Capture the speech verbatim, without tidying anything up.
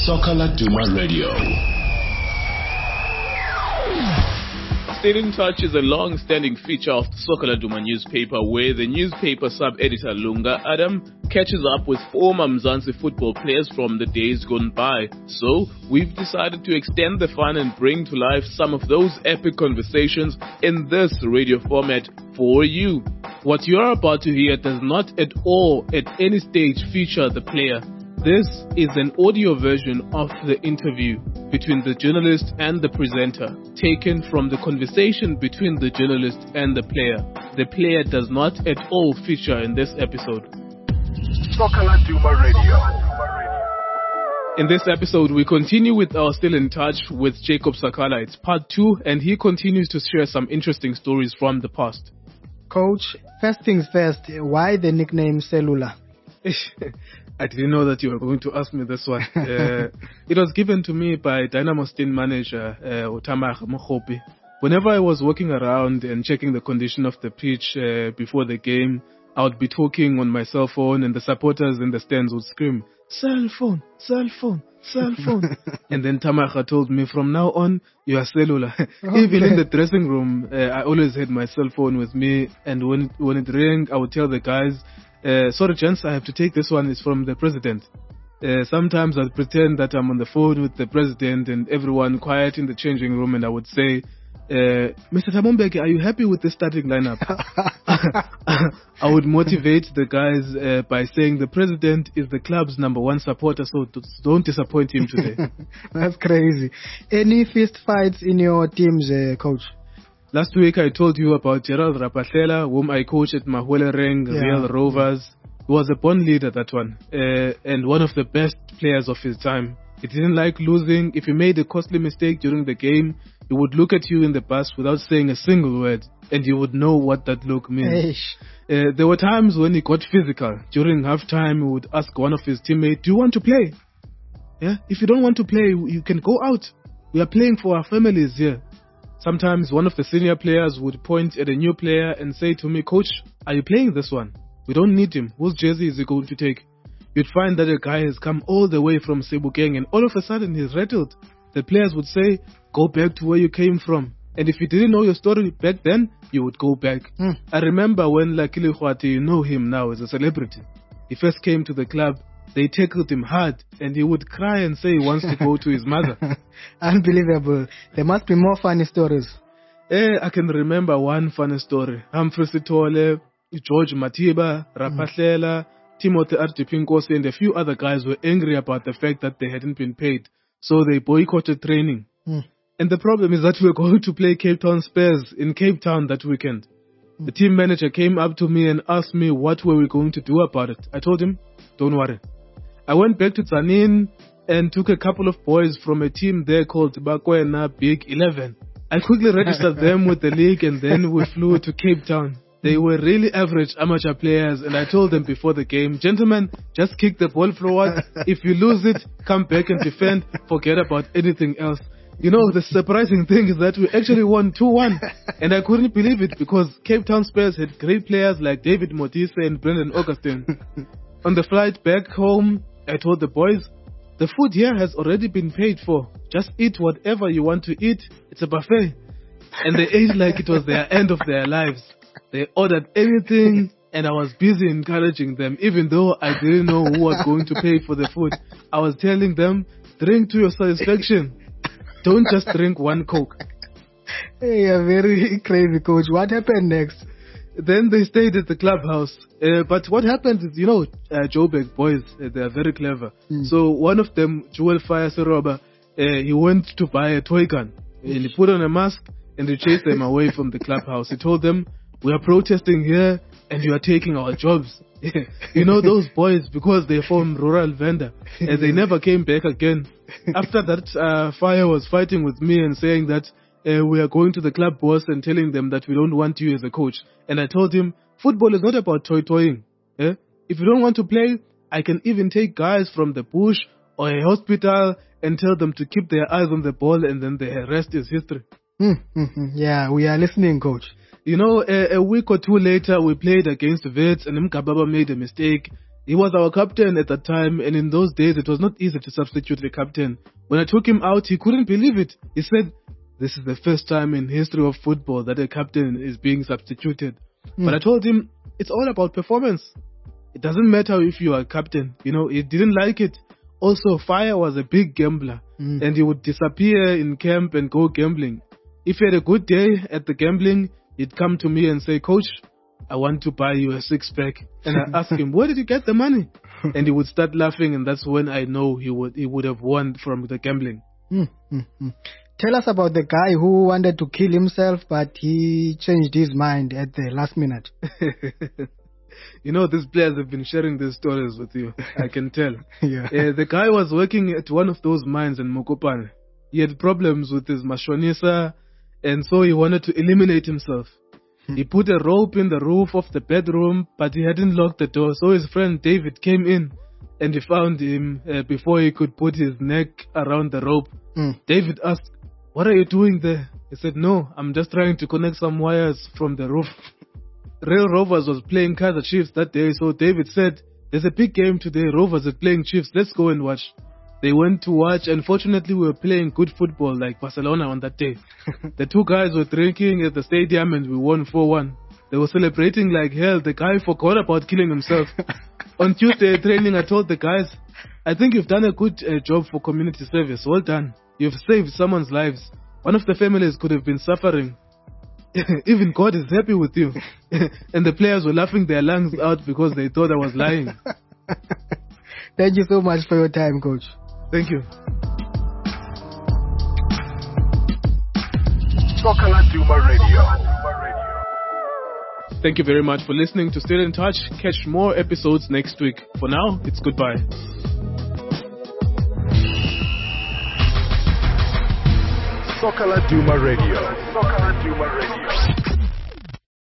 Soccer Laduma Radio. Stay in Touch is a long-standing feature of the Soccer Laduma newspaper, where the newspaper sub-editor Lunga Adam catches up with former Mzansi football players from the days gone by. So, we've decided to extend the fun and bring to life some of those epic conversations in this radio format for you. What you're about to hear does not at all, at any stage, feature the player. This is an audio version of the interview between the journalist and the presenter, taken from the conversation between the journalist and the player. The player does not at all feature in this episode. Soccer Laduma Radio. In this episode, we continue with our Still in Touch with Jacob Sakala. It's part two, and he continues to share some interesting stories from the past. Coach, first things first, why the nickname Cellular? I didn't know that you were going to ask me this one. Uh, it was given to me by Dynamo Stein manager uh, Utamar Mokhopi. Whenever I was walking around and checking the condition of the pitch uh, before the game, I would be talking on my cell phone, and the supporters in the stands would scream, "Cell phone, cell phone, cell phone." And then Tamaha told me, from now on, you are cellular. Okay. Even in the dressing room, uh, I always had my cell phone with me, and when, when it rang, I would tell the guys, Uh, sorry, gents, I have to take this one. It's from the president. Uh, sometimes I'd pretend that I'm on the phone with the president and everyone quiet in the changing room, and I would say, uh, Mister Tamombeke, are you happy with the starting lineup? I would motivate the guys uh, by saying the president is the club's number one supporter, so don't disappoint him today. That's crazy. Any fist fights in your teams, uh, coach? Last week I told you about Gerald Rapahlela, whom I coached at Mahuelereng, yeah. Real Rovers. He was a born leader, that one, uh, and one of the best players of his time. He didn't like losing. If you made a costly mistake during the game, he would look at you in the bus without saying a single word, and you would know what that look means. Uh, there were times when he got physical. During halftime, he would ask one of his teammates, "Do you want to play? Yeah, if you don't want to play, you can go out. We are playing for our families here." Sometimes one of the senior players would point at a new player and say to me, "Coach, are you playing this one? We don't need him. Whose jersey is he going to take?" You'd find that a guy has come all the way from Sebokeng, and all of a sudden he's rattled. The players would say, "Go back to where you came from." And if you didn't know your story back then, you would go back. Mm. I remember when Lakili Khwati, you know him now as a celebrity. He first came to the club. They tackled him hard, and he would cry and say he wants to go to his mother. Unbelievable. There must be more funny stories. Eh, I can remember one funny story. Humphrey Sitole, George Matiba, Rapahlela, mm. Timothy Artipinkosi, and a few other guys were angry about the fact that they hadn't been paid. So they boycotted training. Mm. And the problem is that we were going to play Cape Town Spurs in Cape Town that weekend. Mm. The team manager came up to me and asked me what were we going to do about it. I told him, "Don't worry." I went back to Tsanin and took a couple of boys from a team there called Bakwena Big eleven. I quickly registered them with the league, and then we flew to Cape Town. They were really average amateur players, and I told them before the game, "Gentlemen, just kick the ball forward. If you lose it, come back and defend. Forget about anything else." You know, the surprising thing is that we actually won two one. And I couldn't believe it because Cape Town Spurs had great players like David Modise and Brendan Augustine. On the flight back home, I told the boys, "The food here has already been paid for. Just eat whatever you want to eat. It's a buffet." And they ate like it was their end of their lives. They ordered anything, and I was busy encouraging them, even though I didn't know who was going to pay for the food. I was telling them, "Drink to your satisfaction. Don't just drink one Coke." Hey, you're very crazy, coach. What happened next? Then they stayed at the clubhouse. Uh, but what happened is, you know, uh, Joburg boys, uh, they are very clever. Mm. So one of them, Joel Fire Seroba, uh, he went to buy a toy gun. And he put on a mask and he chased them away from the clubhouse. He told them, "We are protesting here and you are taking our jobs." You know those boys, because they're from rural vendor, and they never came back again. After that, uh, Fire was fighting with me and saying that Uh, we are going to the club boss and telling them that we don't want you as a coach. And I told him, football is not about toy-toying. Eh? If you don't want to play, I can even take guys from the bush or a hospital and tell them to keep their eyes on the ball, and then the rest is history. Mm-hmm. Yeah, we are listening, coach. You know, a, a week or two later, we played against Wits, and Mkababa made a mistake. He was our captain at the time, and in those days it was not easy to substitute the captain. When I took him out, he couldn't believe it. He said, "This is the first time in history of football that a captain is being substituted." Mm. But I told him, it's all about performance. It doesn't matter if you are a captain. You know, he didn't like it. Also, Fire was a big gambler, mm. and he would disappear in camp and go gambling. If he had a good day at the gambling, he'd come to me and say, "Coach, I want to buy you a six-pack." And I asked him, "Where did you get the money?" And he would start laughing, and that's when I know he would he would have won from the gambling. Mm-hmm. Tell us about the guy who wanted to kill himself, but he changed his mind at the last minute. You know, these players have been sharing these stories with you. I can tell. Yeah. Uh, the guy was working at one of those mines in Mokopane. He had problems with his mashonisa, and so he wanted to eliminate himself. Hmm. He put a rope in the roof of the bedroom, but he hadn't locked the door. So his friend David came in, and he found him uh, before he could put his neck around the rope. Hmm. David asked, "What are you doing there?" He said, "No, I'm just trying to connect some wires from the roof." Real Rovers was playing Kaizer Chiefs that day, so David said, "There's a big game today. Rovers are playing Chiefs. Let's go and watch." They went to watch, and fortunately we were playing good football like Barcelona on that day. The two guys were drinking at the stadium and we won four one. They were celebrating like hell. The guy forgot about killing himself. On Tuesday training, I told the guys, "I think you've done a good uh, job for community service. Well done. You've saved someone's lives. One of the families could have been suffering. Even God is happy with you." And the players were laughing their lungs out because they thought I was lying. Thank you so much for your time, Coach. Thank you. Soccer Duma Radio. Thank you very much for listening to Still in Touch. Catch more episodes next week. For now, it's goodbye. Soccer Duma Radio. Soccer